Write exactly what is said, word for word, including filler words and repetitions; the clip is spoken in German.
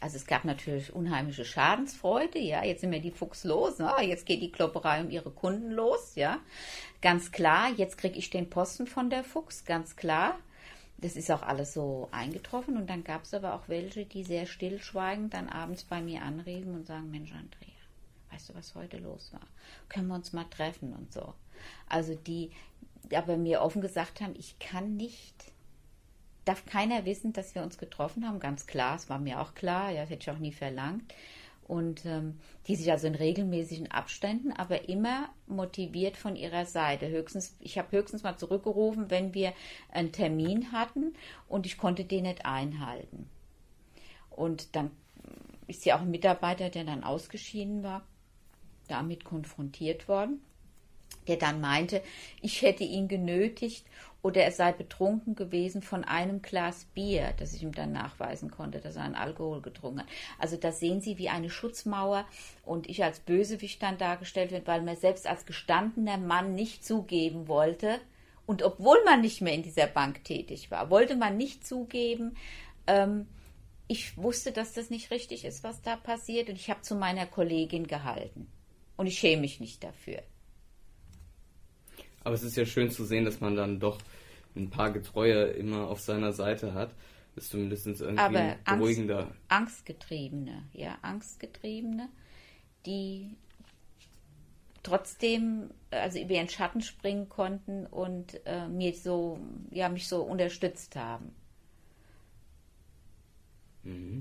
Also es gab natürlich unheimliche Schadensfreude, ja, jetzt sind wir die Fuchs los, ne? Jetzt geht die Klopperei um ihre Kunden los, ja, ganz klar, jetzt kriege ich den Posten von der Fuchs, ganz klar, das ist auch alles so eingetroffen und dann gab es aber auch welche, die sehr stillschweigend dann abends bei mir anriefen und sagen, Mensch Andrea, weißt du, was heute los war? Können wir uns mal treffen und so. Also die aber mir offen gesagt haben, ich kann nicht, darf keiner wissen, dass wir uns getroffen haben, ganz klar, es war mir auch klar, ja, das hätte ich auch nie verlangt. Und ähm, die sich also in regelmäßigen Abständen, aber immer motiviert von ihrer Seite. Höchstens, ich habe höchstens mal zurückgerufen, wenn wir einen Termin hatten und ich konnte den nicht einhalten. Und dann ist ja auch ein Mitarbeiter, der dann ausgeschieden war, damit konfrontiert worden, der dann meinte, ich hätte ihn genötigt oder er sei betrunken gewesen von einem Glas Bier, das ich ihm dann nachweisen konnte, dass er einen Alkohol getrunken hat. Also da sehen Sie, wie eine Schutzmauer und ich als Bösewicht dann dargestellt wird, weil man selbst als gestandener Mann nicht zugeben wollte und obwohl man nicht mehr in dieser Bank tätig war, wollte man nicht zugeben, ähm, ich wusste, dass das nicht richtig ist, was da passiert und ich habe zu meiner Kollegin gehalten und ich schäme mich nicht dafür. Aber es ist ja schön zu sehen, dass man dann doch ein paar Getreue immer auf seiner Seite hat. Das ist zumindest irgendwie Aber beruhigender. Angst, Angstgetriebene, ja, Angstgetriebene, die trotzdem also über ihren Schatten springen konnten und äh, mir so, ja, mich so unterstützt haben. Mhm.